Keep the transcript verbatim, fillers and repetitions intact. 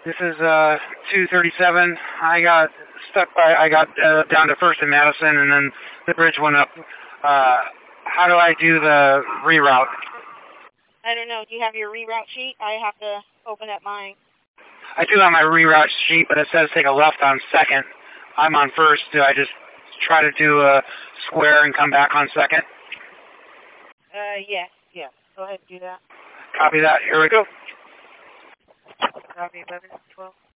This is uh, two thirty-seven. I got stuck by, I got uh, down to First and Madison, and then the bridge went up. Uh, how do I do the reroute? I don't know. Do you have your reroute sheet? I have to open up mine. I do have my reroute sheet, but it says take a left on Second. I'm on First. Do I just try to do a square and come back on Second? Uh, yes, yes. Go ahead and do that. Copy that. Here we go. Copy eleven twelve.